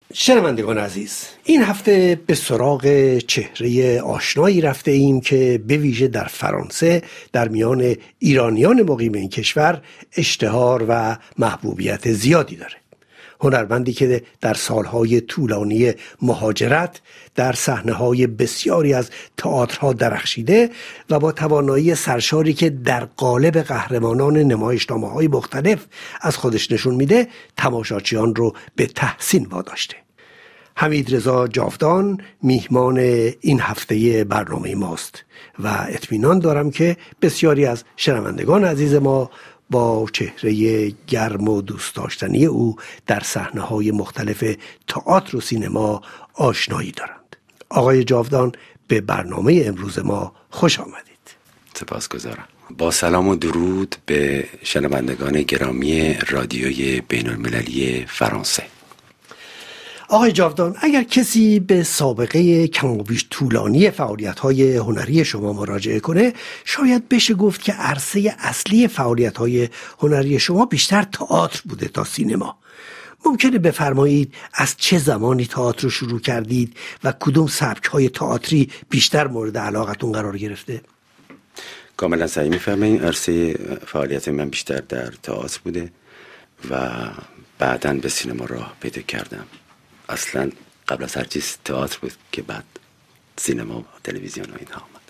شنوندگان عزیز، این هفته به سراغ چهره آشنایی رفته ایم که به ویژه در فرانسه در میان ایرانیان مقیم این کشور اشتهار و محبوبیت زیادی داره. هنرمندی که در سالهای طولانی مهاجرت در صحنه‌های بسیاری از تئاترها درخشیده و با توانایی سرشاری که در قالب قهرمانان نمایشنامه‌های مختلف از خودش نشون میده، تماشاچیان رو به تحسین واداشته. حمیدرضا جاودان میهمان این هفته برنامه ماست و اطمینان دارم که بسیاری از شنوندگان عزیز ما با چهره گرم و دوست داشتنی او در صحنه‌های مختلف تئاتر و سینما آشنایی دارند. آقای جاودان، به برنامه امروز ما خوش آمدید. سپاسگزارم. با سلام و درود به شنوندگان گرامی رادیوی بین‌المللی فرانسه. آقای جاودان، اگر کسی به سابقه کم و بیش طولانی فعالیت‌های هنری شما مراجعه کنه، شاید بشه گفت که عرصه اصلی فعالیت‌های هنری شما بیشتر تئاتر بوده تا سینما. ممکنه بفرمایید از چه زمانی تئاتر رو شروع کردید و کدوم سبک‌های تئاتری بیشتر مورد علاقتون قرار گرفته؟ کاملا صحیح می‌فرمایید. عرصه فعالیت من بیشتر در تئاتر بوده و بعداً به سینما راه پیدا کردم. اصلا قبل از هر چیز تئاتر بود که بعد سینما و تلویزیون و اینها آمد.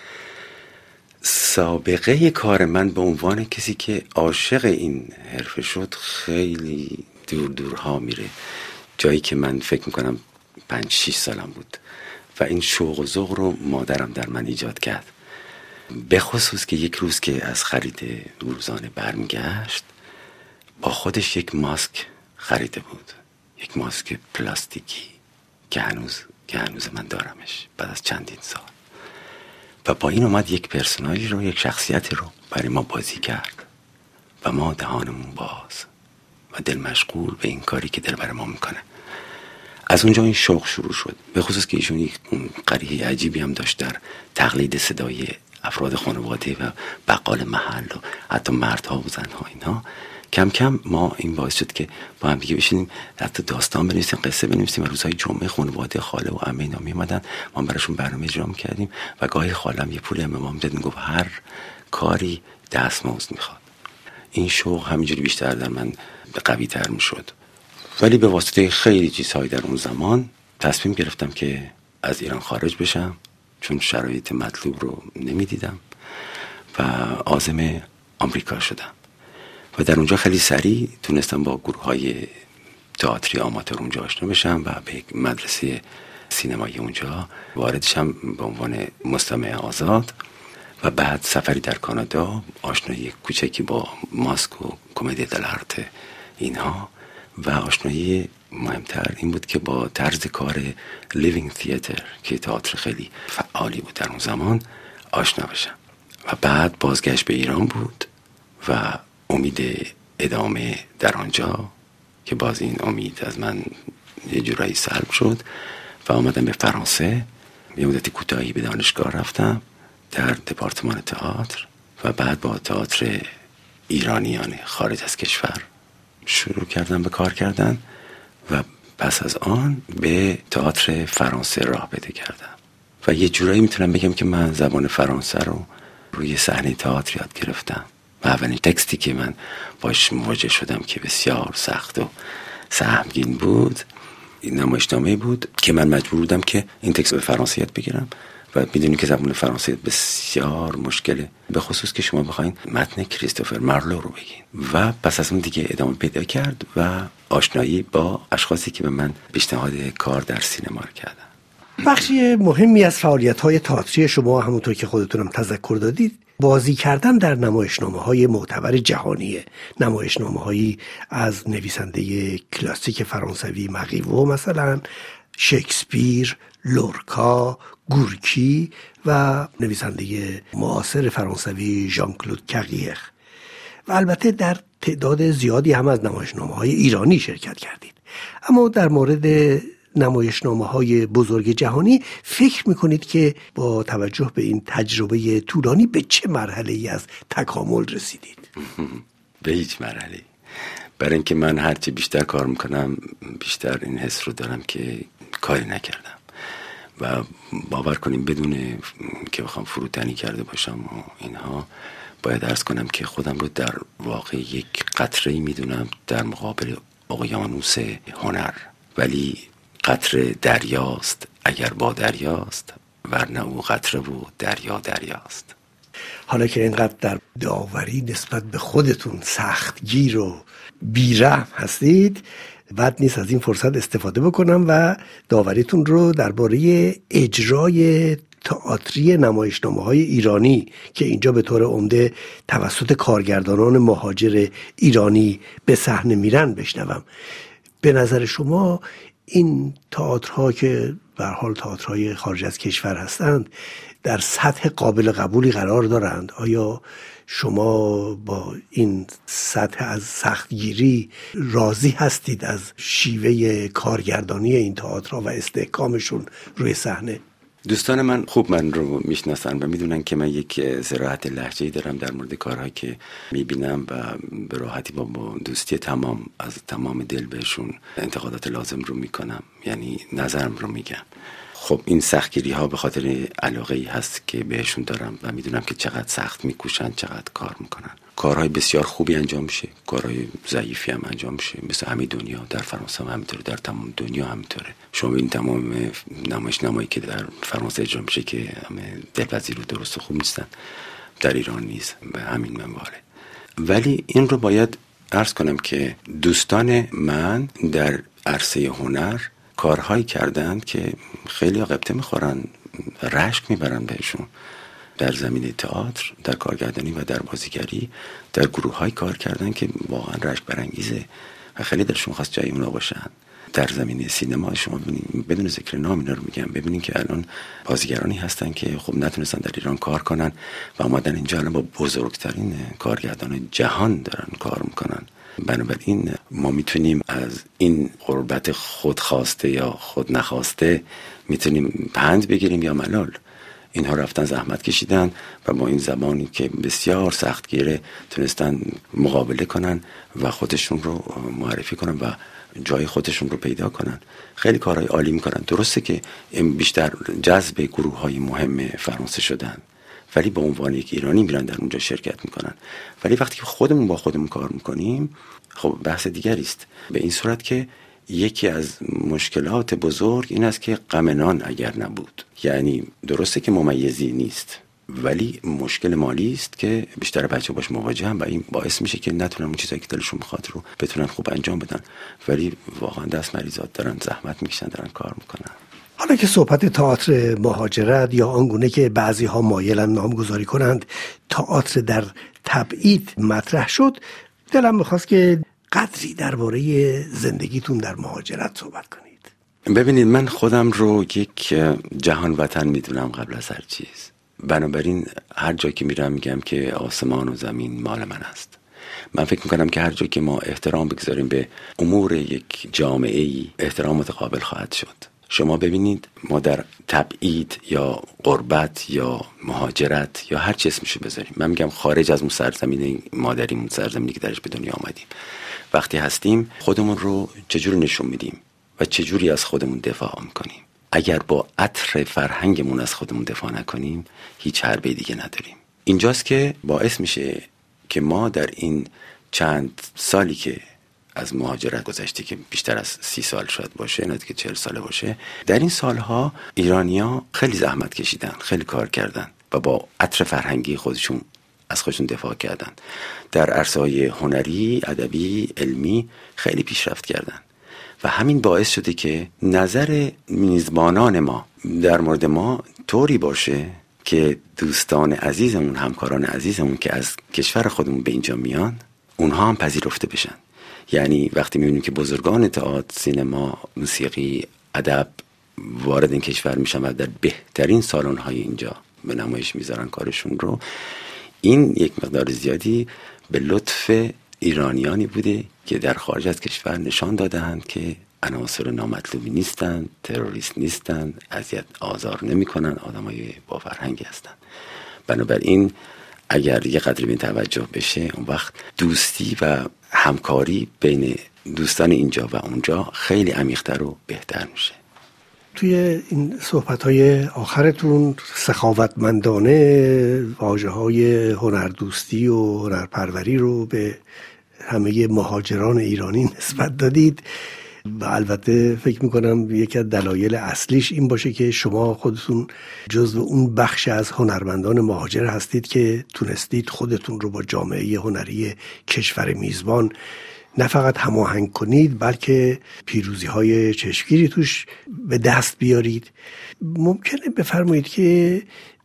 سابقه کار من به عنوان کسی که عاشق این حرفه شد خیلی دورها میره، جایی که من فکر میکنم 5-6 سالم بود و این شوق و ذوق رو مادرم در من ایجاد کرد. به خصوص که یک روز که از خرید روزانه برمیگشت با خودش یک ماسک خریده بود، یک ماسک پلاستیکی که هنوز من دارمش بعد از چندین سال، و با این اومد یک پرسونالی رو، یک شخصیتی رو برای ما بازی کرد و ما دهانمون باز و دل مشغول به این کاری که دل برای ما میکنه. از اونجا این شوق شروع شد، به خصوص که ایشون یک قریحه عجیبی هم داشت در تقلید صدای افراد خانواده و بقال محل و حتی مردها و زنها. اینها کم کم ما این باعث شد که با هم دیگه بشینیم، حتی داستان بنویسیم، قصه بنویسیم و روزهای جمعه خانواده خاله و عمه اینا میومدن، ما براشون برنامه اجرا میکردیم و گاهی خالم یه پول امام داد، میگفت هر کاری دستمزد میخواد. این شوق همینجوری بیشتر در من قوی تر میشد، ولی به واسطه خیلی چیزهای در اون زمان تصمیم گرفتم که از ایران خارج بشم، چون شرایط مطلوب رو نمیدیدم و عازم آمریکا شدم و در اونجا خیلی سریع تونستم با گروه‌های تئاتری آماتور اونجا آشنا بشم و به یک مدرسه سینمایی اونجا وارد شم به عنوان مستمع آزاد و بعد سفری در کانادا، آشنایی کوچکی با ماسک و کمدی دل آرت اینها و آشنایی مهمتر این بود که با طرز کار لیوینگ تئاتر که تئاتر خیلی فعالی بود در اون زمان آشنا بشم و بعد بازگشت به ایران بود و امید ادامه در آنجا که باز این امید از من یه جورایی سلب شد و آمدم به فرانسه. یه مدتی کوتاهی به دانشگاه رفتم در دپارتمان تئاتر و بعد با تئاتر ایرانیان خارج از کشور شروع کردم به کار کردن و پس از آن به تئاتر فرانسه راه پیدا کردم و یه جورایی میتونم بگم که من زبان فرانسه رو روی صحنه تئاتر یاد گرفتم و اولین تکستی که من باش مواجه شدم که بسیار سخت و سهمگین بود، این نمایشنامه بود که من مجبور بودم که این تکست به فرانسه یاد بگیرم و میدونی که زبان فرانسه بسیار مشکله، به خصوص که شما بخواین متن کریستوفر مارلو رو بگین. و پس از اون دیگه ادامه پیدا کرد و آشنایی با اشخاصی که به من پیشنهاد کار در سینما رو کردن. بخشی مهمی از فعالیت‌های تئاتری شما همونطور که خودتونم تذکر دادید بازی کردن در نمایشنامه‌های معتبر جهانیه، نمایشنامه‌هایی از نویسنده کلاسیک فرانسوی مقیوو، مثلا شکسپیر، لورکا، گورکی و نویسنده معاصر فرانسوی ژان کلود کاغیخ و البته در تعداد زیادی هم از نمایشنامه‌های ایرانی شرکت کردید. اما در مورد نمایشنامه‌های بزرگ جهانی فکر می‌کنید که با توجه به این تجربه طولانی به چه مرحله‌ای از تکامل رسیدید؟ به هیچ مرحله. برای اینکه من هرچی بیشتر کار میکنم بیشتر این حس رو دارم که کاری نکردم و باور کنیم بدون که بخوام فروتنی کرده باشم و اینها، باید عرض کنم که خودم رو در واقع یک قطره‌ای میدونم در مقابل اقیانوس هنر، ولی قطره دریاست اگر با دریاست، ورنه او قطره و دریا دریاست. حالا که اینقدر در داوری نسبت به خودتون سختگیر و بیرحم هستید، بد نیست از این فرصت استفاده بکنم و داوریتون رو درباره اجرای تئاتری نمایشنامه‌های ایرانی که اینجا به طور عمده توسط کارگردانان مهاجر ایرانی به صحنه میرن بشنوم. به نظر شما این تئاترها که به هر حال تئاترهای خارج از کشور هستند در سطح قابل قبولی قرار دارند؟ آیا شما با این سطح از سختگیری راضی هستید از شیوه کارگردانی این تئاترها و استحکامشون روی صحنه؟ دوستان من خوب من رو میشناسن و میدونن که من یک صراحت لهجه‌ای دارم در مورد کارهایی که میبینم و به راحتی با دوستی تمام از تمام دل بهشون انتقادات لازم رو میکنم، یعنی نظرم رو میگم. خب این سختگیری ها به خاطر علاقه‌ای هست که بهشون دارم و میدونم که چقدر سخت میکوشن، چقدر کار میکنن. کارهای بسیار خوبی انجام میشه، کارهای ضعیفی هم انجام میشه، مثل همه دنیا. در فرانسه هم همینطوره، در تمام دنیا همینطوره. شما این تمام نمایشنامه‌ای که در فرانسه اجرا میشه که همه دلپذیر و درست و خوب نیستن، در ایران نیست به همین منواله. ولی این رو باید عرض کنم که دوستان من در عرصه هنر کارهایی کردن که خیلی قبطه میخورن، رشک میبرن بهشون. در زمینه تئاتر، در کارگردانی و در بازیگری در گروه‌های کار کردن که واقعا رشک برانگیزه و خیلی دلشون خواست جای اونا باشن. در زمینه سینما شما ببینید، بدون ذکر نام اینا رو میگم، ببینید که الان بازیگرانی هستن که خب نتونستن در ایران کار کنن و اومدن اینجا الان با بزرگترین کارگردان جهان دارن کار میکنن. بنابراین ما میتونیم از این غربت خودخواسته یا خود نخواسته میتونیم پند بگیریم یا ملال. اینها رفتن زحمت کشیدن و با این زبانی که بسیار سختگیره تونستن مقابله کنن و خودشون رو معرفی کنن و جای خودشون رو پیدا کنن. خیلی کارهای عالی میکنن. درسته که بیشتر جذب گروه‌های مهم فرانسه شدن، ولی به عنوان یک ایرانی میرن در اونجا شرکت میکنن. ولی وقتی که خودمون با خودمون کار میکنیم خب بحث دیگری است. به این صورت که یکی از مشکلات بزرگ این است که غم نان اگر نبود، یعنی درسته که ممیزی نیست ولی مشکل مالی است که بیشتر بچه باش مواجهن و این باعث میشه که نتونن اون چیزایی که دلشون میخواد رو بتونن خوب انجام بدن، ولی واقعا دست مریضات دارن، زحمت میکشن، دارن کار میکنن. حالا که صحبت تئاتر مهاجرت یا آنگونه که بعضی ها مایلن نامگذاری کنند تئاتر در تبعید مطرح شد، دلم میخواست که قدری درباره زندگیتون در مهاجرت صحبت کنید. ببینید من خودم رو یک جهان وطن میدونم قبل از هر چیز. بنابراین هر جایی که میرم میگم که آسمان و زمین مال من است. من فکر میکنم که هر جایی که ما احترام بگذاریم به امور یک جامعه‌ای، احترام متقابل خواهد شد. شما ببینید ما در تبعید یا غربت یا مهاجرت یا هر چی اسمشو بذاریم، من میگم خارج از اون سرزمین مادریمون، سرزمینی که درش به دنیا آمدیم، وقتی هستیم خودمون رو چجوری نشون میدیم و چجوری از خودمون دفاع میکنیم. اگر با عطر فرهنگمون از خودمون دفاع نکنیم هیچ حربه دیگه نداریم. اینجاست که باعث میشه که ما در این چند سالی که از مهاجرت گذشته که بیشتر از 30 سال شاید باشه، نه دیگه 40 ساله باشه، در این سالها ایرانی‌ها خیلی زحمت کشیدن، خیلی کار کردن و با عطر فرهنگی خودشون از خودشون دفاع کردن. در عرصه‌های هنری، ادبی، علمی خیلی پیشرفت کردن و همین باعث شده که نظر میزبانان ما در مورد ما طوری باشه که دوستان عزیزمون، همکاران عزیزمون که از کشور خودمون به اینجا میان اونها هم پذیرفته بشن. یعنی وقتی میبینیم که بزرگان تئاتر، سینما، موسیقی، ادب وارد این کشور میشن و در بهترین سالن‌های اینجا به نمایش میذارن کارشون رو، این یک مقدار زیادی به لطف ایرانیانی بوده که در خارج از کشور نشان دادند که عناصر نامطلوبی نیستن، تروریست نیستن، اذیت آزار نمیکنن، آدمای با فرهنگی هستن. بنابراین اگر یه قدری به توجه بشه اون وقت دوستی و همکاری بین دوستان اینجا و اونجا خیلی عمیق‌تر و بهتر میشه. توی این صحبت‌های آخرتون سخاوتمندانه واژه‌های هنردوستی و هنرپروری رو به همه مهاجران ایرانی نسبت دادید و البته فکر میکنم یکی از دلایل اصلیش این باشه که شما خودتون جزو اون بخش از هنرمندان مهاجر هستید که تونستید خودتون رو با جامعه هنری کشور میزبان نه فقط هماهنگ کنید بلکه پیروزی‌های چشمگیری توش به دست بیارید. ممکنه بفرمایید که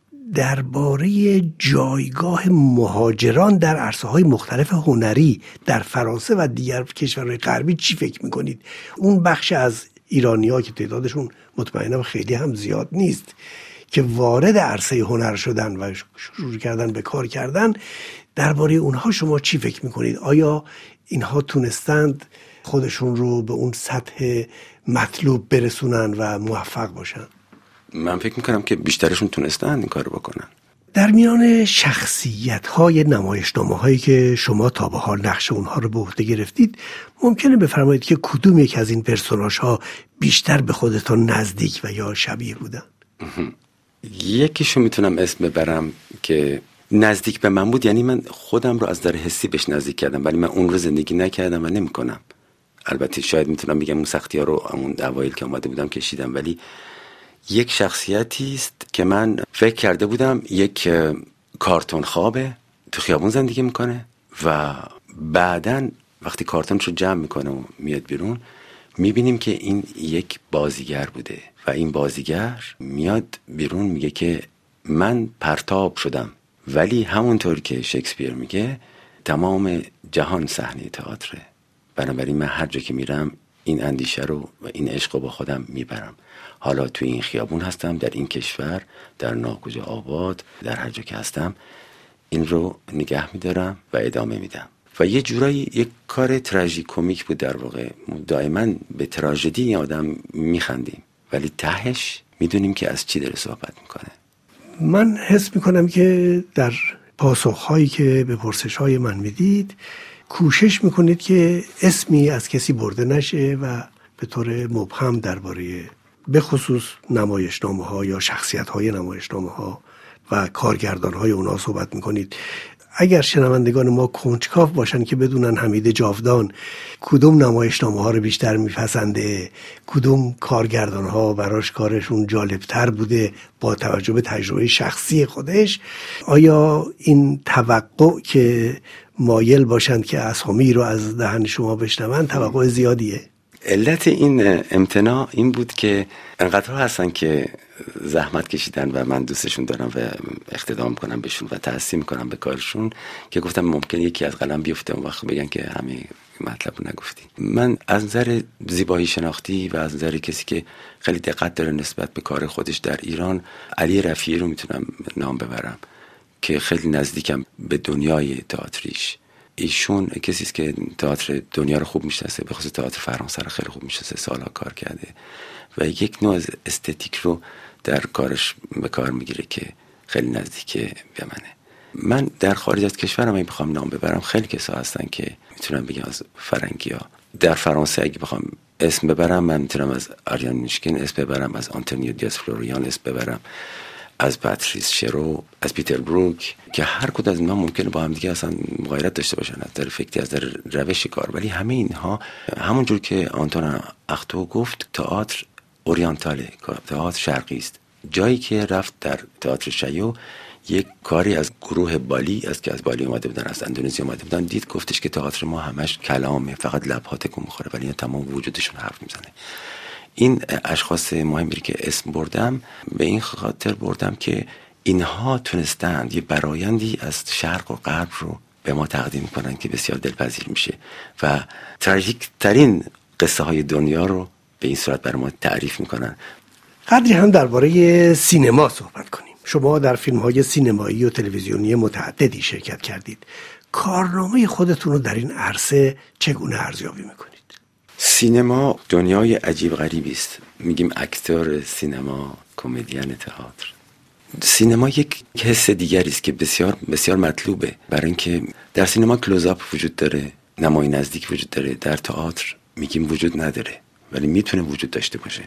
درباره جایگاه مهاجران در عرصه‌های مختلف هنری در فرانسه و دیگر کشورهای غربی چی فکر می‌کنید؟ اون بخش از ایرانی‌ها که تعدادشون مطمئنم خیلی هم زیاد نیست که وارد عرصه هنر شدن و شروع کردن به کار کردن، درباره اونها شما چی فکر می‌کنید؟ آیا اینها تونستند خودشون رو به اون سطح مطلوب برسونن و موفق باشن؟ من فکر میکنم که بیشترشون تونستن این کار رو بکنن. در میان شخصیت‌های نمایشنامه‌هایی که شما تا به حال نقش اونها رو به عهده گرفتید، ممکنه بفرمایید که کدوم یک از این پرسوناژها بیشتر به خودتان نزدیک و یا شبیه بودن؟ یکیشو میتونم اسم ببرم که نزدیک به من بود، یعنی من خودم رو از در حسی بهش نزدیک کردم ولی من اون رو زندگی نکردم و نمی‌کنم. البته شاید میتونم بگم اون سختی‌ها رو همون اوایل که اومده بودم کشیدم، ولی یک شخصیتی است که من فکر کرده بودم یک کارتون خوابه، تو خیابون زندگی میکنه و بعدن وقتی کارتونش رو جمع میکنه و میاد بیرون میبینیم که این یک بازیگر بوده و این بازیگر میاد بیرون میگه که من پرتاب شدم، ولی همونطور که شکسپیر میگه تمام جهان صحنه تئاتره. بنابراین من هر جا که میرم این اندیشه رو و این عشق رو با خودم میبرم. حالا توی این خیابون هستم، در این کشور، در ناکجا آباد، در هر جا که هستم این رو نگه میدارم و ادامه میدم. و یه جورایی یک کار تراژیکومیک بود در واقع. دائما به تراژدی این آدم میخندیم ولی تهش میدونیم که از چی داره صحبت میکنه. من حس میکنم که در پاسخهایی که به پرسشهای من میدید کوشش میکنید که اسمی از کسی برده نشه و به طور مبهم درباره به خصوص نمایشنامه‌ها یا شخصیت‌های نمایشنامه‌ها و کارگردان‌های اونها صحبت میکنید. اگر شنوندگان ما کنجکاو باشن که بدونن حمید جاودان کدوم نمایشنامه‌ها رو بیشتر میپسنده، کدوم کارگردان‌ها براش کارشون جالبتر بوده با توجه به تجربه شخصی خودش، آیا این توقع که مایل باشند که اسامی رو از دهن شما بشنون توقع زیادیه؟ علت این امتناع این بود که انقدرها هستن که زحمت کشیدن و من دوستشون دارم و اقتدام کنم بهشون و تحسین کنم به کارشون که گفتم ممکن یکی از قلم بیفته اون وقت بگن که همه مطلب رو نگفتی. من از نظر زیبایی شناختی و از نظر کسی که خیلی دقت داره نسبت به کار خودش در ایران، علی رفیعی رو میتونم نام ببرم که خیلی نزدیکم به دنیای تئاتریش. ایشون کسی است که تئاتر دنیا رو خوب میشناسه، به خصوص تئاتر فرانسه رو خیلی خوب میشناسه، سالها کار کرده و یک نوع از استتیک رو در کارش به کار میگیره که خیلی نزدیکه به منه. من در خارج از کشورم اگه بخوام نام ببرم خیلی کسا هستن که میتونم بگم از فرنگی‌ها. در فرانسه اگه بخوام اسم ببرم من میتونم از آریان میشکین اسم ببرم، از آنتونیو دیاز فلوریان اسم ببرم، از پاتریس شرو، از پیتر بروک که هر کدوم از اینها ممکنه با هم دیگه اصلا مغایرت داشته باشن از نظر فکری، از نظر روش کار، ولی همه اینها همونجور که آنتون اختو گفت تئاتر اورینتاله، تئاتر شرقی است. جایی که رفت در تئاتر شیو یک کاری از گروه بالی از که از بالی اومده بودن، از اندونزی اومده بودن، دید گفتش که تئاتر ما همش کلامه، فقط لب‌ها تکون می‌خوره ولی تمام وجودشون حرف میزنه. این اشخاص مهمی که اسم بردم به این خاطر بردم که اینها تونستند یه برایندی از شرق و غرب رو به ما تقدیم کنن که بسیار دلپذیر میشه و تراژیک ترین قصه های دنیا رو به این صورت برای ما تعریف میکنن. قدری هم درباره سینما صحبت کنیم. شما در فیلم های سینمایی و تلویزیونی متعددی شرکت کردید. کارنامه خودتون رو در این عرصه چگونه ارزیابی میکنید؟ سینما دنیای عجیب غریبی است. میگیم اکتور سینما، کمدین تئاتر. سینما یک حس دیگری است که بسیار بسیار مطلوبه، برای اینکه در سینما کلوزآپ وجود داره، نمای نزدیک وجود داره، در تئاتر میگیم وجود نداره، ولی میتونه وجود داشته باشه.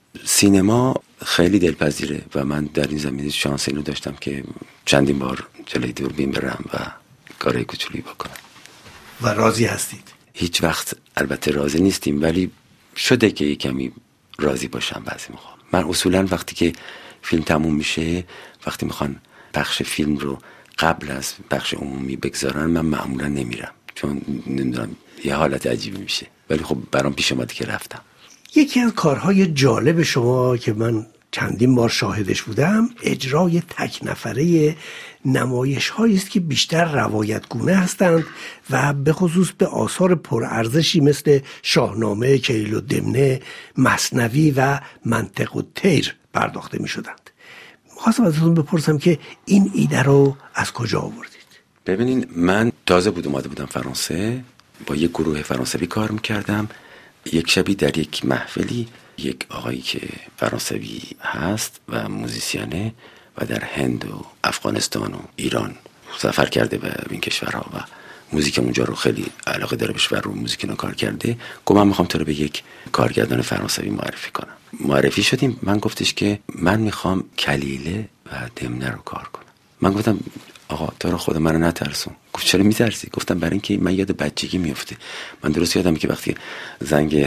سینما خیلی دلپذیره و من در این زمینه شانس اینو داشتم که چندین بار جلوی دوربین برم و کارهای کوچولی بکنم. و راضی هستید؟ هیچ وقت البته راضی نیستیم، ولی شده که کمی راضی باشم بعضی موقع. من اصولا وقتی که فیلم تموم میشه، وقتی میخوان بخش فیلم رو قبل از بخش عمومی بگذارن، من معمولا نمیرم، چون نمیدونم یه حالت عجیبی میشه، ولی خب برام پیش اومد که رفتم. یکی از کارهای جالب شما که من چندین بار شاهدش بودم، اجرای تک نفره نمایش هایی است که بیشتر روایتگونه هستند و به خصوص به آثار پرارزشی مثل شاهنامه، کلیل و دمنه، مثنوی و منطق و طیر پرداخته می شدند. خواستم ازتون بپرسم که این ایده رو از کجا آوردید؟ ببینین، من تازه اومده بودم فرانسه، با یک گروه فرانسوی کار میکردم. یک شبی در یک محفلی یک آقایی که فرانسوی هست و موزیسیانه و در هند و افغانستان و ایران سفر کرده به این کشورها و موزیک اونجا رو خیلی علاقه داره بهش و رو موزیک اینا کار کرده، گفت من میخوام تو رو به یک کارگردان فرانسوی معرفی کنم. معرفی شدیم. من گفتش که من میخوام کلیله و دمنه رو کار کنم. من گفتم آقا تو رو خدا منو نترسون. گفت چرا میترسی؟ گفتم برای اینکه من یاد بچگی میفته. من درست یادم که وقتی زنگ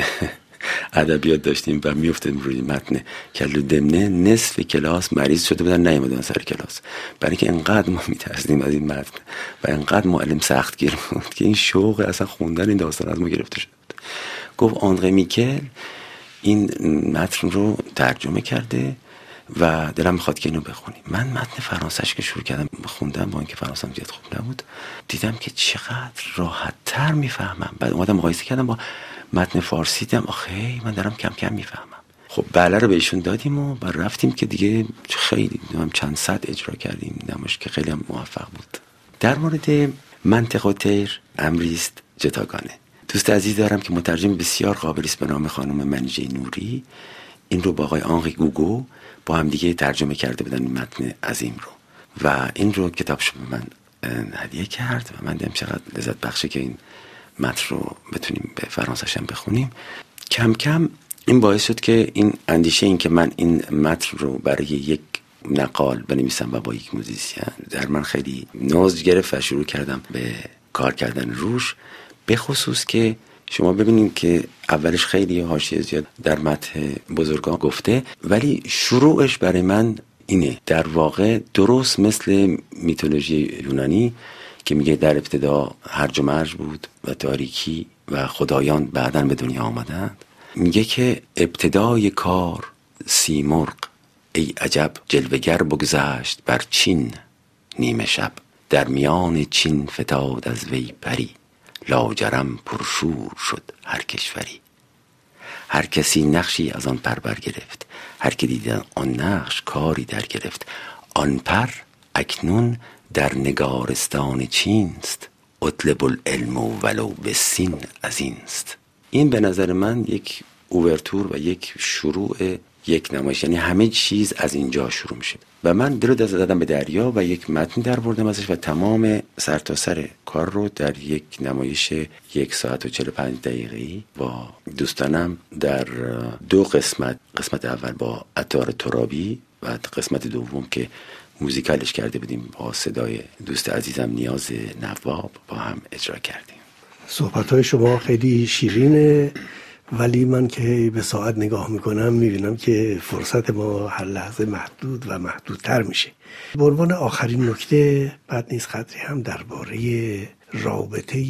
ادبیات داشتیم و میافتادیم روی متن کلیله و دمنه، نصف کلاس مریض شده بودن نیومدن سر کلاس، برای اینکه انقدر ما میترسیدیم از این متن و انقدر معلم سختگیر بود که این شوق اصلا خوندن این داستان از ما گرفته شد. گفت آندره میکل این متن رو ترجمه کرده و دلم میخواد که اینو بخونی. من متن فرانسهش که شروع کردم خوندم، با اینکه فرانسهم زیاد خوب نبود، دیدم که چقدر راحت تر میفهمم. بعد اومدم مقایسه کردم با متن فارسی، دیدم آخه من دارم کم کم میفهمم. خب بله رو بهشون دادیم و رفتیم که دیگه خیلی چند صد اجرا کردیم نمایش که خیلی هم موفق بود. در مورد منطق و طیر امریست جتاگانه، دوست عزیز دارم که مترجم بسیار قابلی است به نام خانم منیژه نوری. این رو با آقای آنری گوگو با هم دیگه ترجمه کرده بودن این متن عظیم رو و این رو کتابشو به من هدیه کرد و من دیدم چقدر لذت بخشه که این متن رو بتونیم به فرانسه‌ش هم بخونیم. کم کم این باعث شد که این اندیشه این که من این متن رو برای یک نقال بنویسم و با یک موزیسین در من خیلی نوز گرفت و شروع کردم به کار کردن روش. به خصوص که شما ببینید که اولش خیلی حاشیه زیاد در متن بزرگان گفته، ولی شروعش برای من اینه. در واقع درست مثل میتولوژی یونانی که میگه در ابتدا هرج و مرج بود و تاریکی و خدایان بعداً به دنیا آمدند، میگه که ابتدای کار سیمرغ ای عجب جلوگر بگذشت بر چین نیمه شب، در میان چین فتاد از وی پری، لاجرم پرشور شد هر کشوری. هر کسی نقشی از آن پر برگرفت، هر که دیدن آن نقش کاری در گرفت. آن پر اکنون در نگارستان چینست، اطلب العلم ولو بالسین از اینست. این به نظر من یک اوورتور و یک شروع یک نمایش، یعنی همه چیز از اینجا شروع میشه و من دل دست زدم به دریا و یک متن در بردم ازش و تمام سرتاسر کار رو در یک نمایش 1 ساعت و 45 دقیقه‌ای با دوستانم در 2 قسمت اول با عطار ترابی و قسمت دوم که موزیکالش کرده بودیم با صدای دوست عزیزم نیاز نواب با هم اجرا کردیم. صحبت‌های شما خیلی شیرینه، ولی من که به ساعت نگاه میکنم میبینم که فرصت ما هر لحظه محدود و محدودتر میشه. به عنوان آخرین نکته بد نیست قدری هم درباره رابطه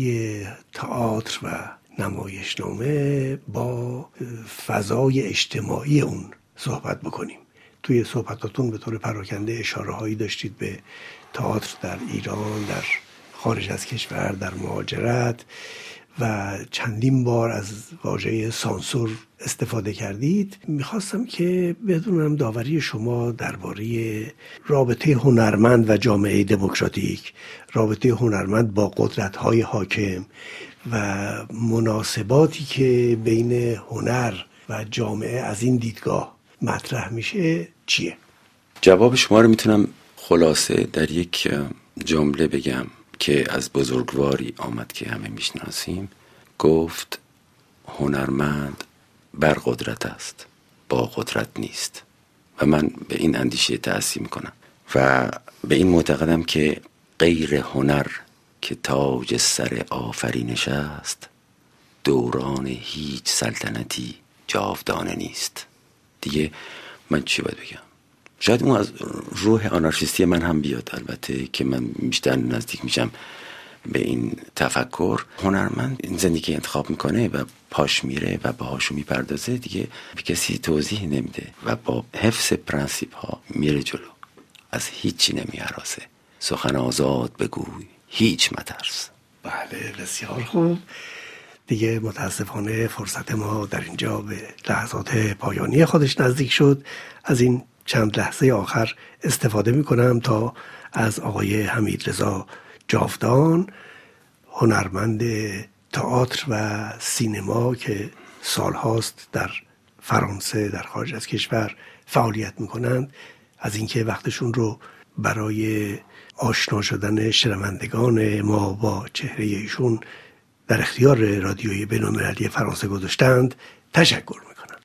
تئاتر و نمایشنامه با فضای اجتماعی اون صحبت بکنیم. توی صحبتاتون به طور پراکنده اشاره هایی داشتید به تئاتر در ایران، در خارج از کشور، در مهاجرت و چندین بار از واژه سانسور استفاده کردید. میخواستم که بدونم داوری شما درباره رابطه هنرمند و جامعه دموکراتیک، رابطه هنرمند با قدرت‌های حاکم و مناسباتی که بین هنر و جامعه از این دیدگاه مطرح میشه چیه؟ جواب شما رو میتونم خلاصه در یک جمله بگم که از بزرگواری آمد که همه میشناسیم، گفت هنرمند بر قدرت است، با قدرت نیست. و من به این اندیشه تأسیم کنم و به این معتقدم که غیر هنر که تاج سر آفرینش است، دوران هیچ سلطنتی جاودانه نیست. دیگه من چی باید بگم؟ شاید اون از روح آنارشیستی من هم بیاد، البته که من بیشتر نزدیک میشم به این تفکر. هنرمند این زندگی انتخاب میکنه و پاش میره و باهاشو میپردازه، دیگه به کسی توضیح نمیده و با حفظ پرنسیپ ها میره جلو، از هیچی نمیهراسه. سخن آزاد بگوی، هیچ مترس. بله، بسیار خوب. دیگه متاسفانه فرصت ما در اینجا به لحظات پایانی خودش نزدیک شد. از این چند لحظه آخر استفاده میکنم تا از آقای حمیدرضا جاودان، هنرمند تئاتر و سینما که سالهاست در فرانسه، در خارج از کشور فعالیت میکنند، از اینکه وقتشون رو برای آشنا شدن شنوندگان ما با چهره ایشون در اختیار رادیوی بین‌المللی فرانسه گذاشتند تشکر می‌کنم.